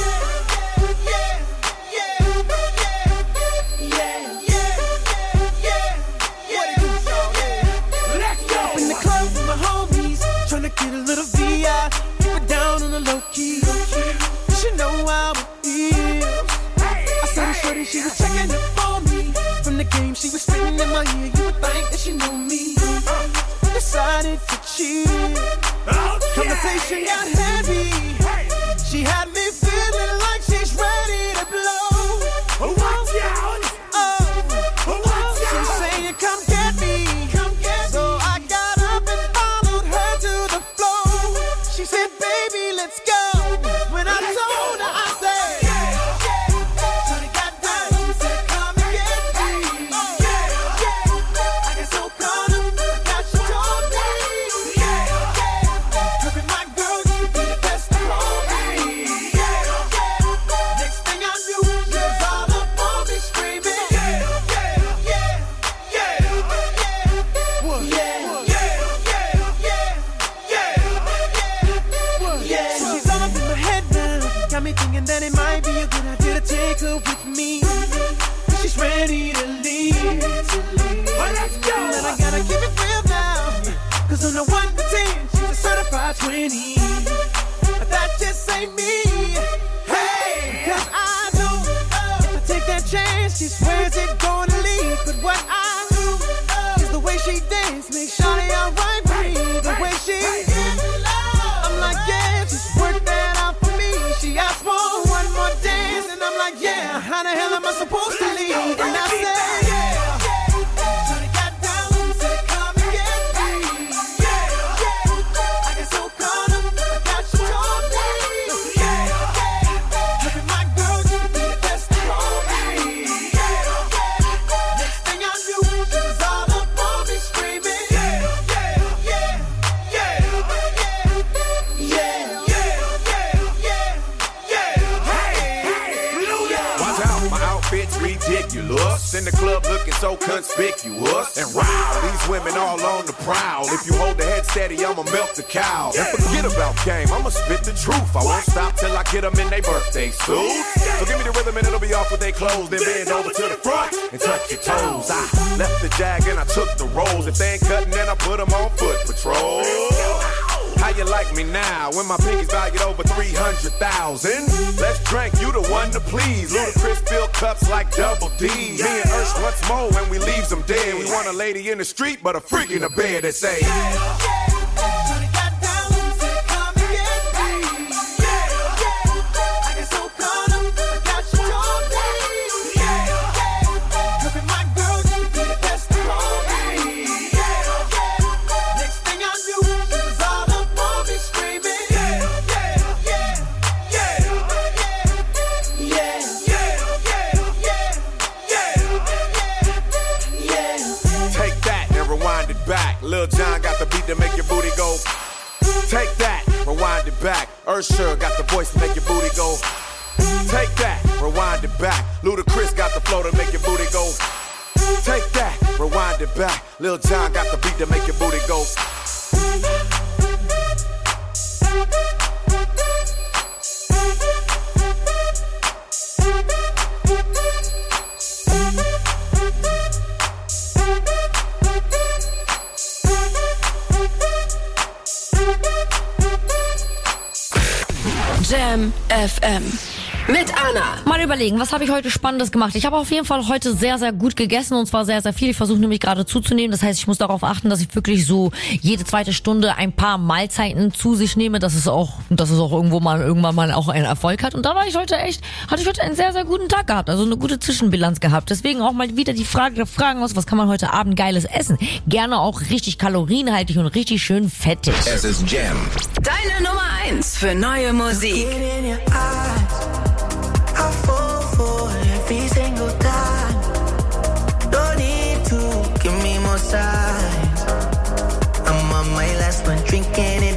Let's go. In the club with my homies, tryna get a little VI. Keep it down on the low key. You should know how it feels. I saw the shorty, she was checking up on me. From the game, she was spitting in my ear. You would think that she knew me. Decided to chill. Conversation got heavy. She had me feeling like she's ready to blow. Watch out. She's saying, come get me. So I got up and followed her to the floor. She said, baby, let's go. When I told her, I said, Shorty got down, said, come and get me. I got so caught up, forgot she told me. Her and my girl used to be the best of all me. Next thing I knew, she was all up on me screaming. She's all up in my head now. Got me thinking that it might be a good idea to take her with me. She's ready to leave. Let's go. And I gotta keep it real now. Cause on the 1 to 10, she's a certified 20. But that just ain't me. Hey, cause I know if I take that chance, she swears it's gonna lead. But what I do is the way she dance makes Shawty alright with me. The way she I'm like, yeah, just work that out for me. She asked for one more dance, and I'm like, yeah, how the hell am I supposed to leave? And I said, Shawty got down, said, come and get me. I got so caught up, forgot she told me. Her and my girl used to be the best of all me. Next thing I knew, she was all up on me screaming. Watch out, my outfit's ridiculous. In the club looking so conspicuous. And wow, these women all on the prowl. If you hold the head steady, I'ma milk the cow. And forget about game, I'ma spit the truth. I won't stop till I get them in their birthday suits. So give me the rhythm and it'll be off with their clothes. Then bend over to the front and touch your toes. I left the jag and I took the rolls. If they ain't cutting, then I put them on foot patrol. How you like me now when my pinky's valued over 300,000? Let's drink, you the one to please. Ludacris fill cups like Double D. Me and Ursh once more when we leaves them dead. We want a lady in the street, but a freak in the bed that say, Shawty got down, said, come and get me. I got so caught up, forgot she told me. Her and my girl used to be the best of all me. Next thing I knew, she was all up on me screaming. take that and rewind it back. Lil Jon got the beat to make your booty go. Take that, rewind it back. Usher got the voice to make your booty go. Take that, rewind it back. Ludacris got the flow to make your booty go. Take that, rewind it back. Lil Jon got the beat to make your booty go. Jam FM. Mit Anna. Mal überlegen, was habe ich heute Spannendes gemacht? Ich habe auf jeden Fall heute sehr, sehr gut gegessen und zwar sehr, sehr viel. Ich versuche nämlich gerade zuzunehmen. Das heißt, ich muss darauf achten, dass ich wirklich so jede zweite Stunde ein paar Mahlzeiten zu sich nehme, dass es auch irgendwann mal auch einen Erfolg hat. Und da hatte ich heute einen sehr, sehr guten Tag gehabt. Also eine gute Zwischenbilanz gehabt. Deswegen auch mal wieder die Fragen aus, was kann man heute Abend Geiles essen? Gerne auch richtig kalorienhaltig und richtig schön fettig. Es ist Jam. Deine Nummer 1 für neue Musik. I fall for every single time. Don't need to give me more signs. I'm on my last one, drinking it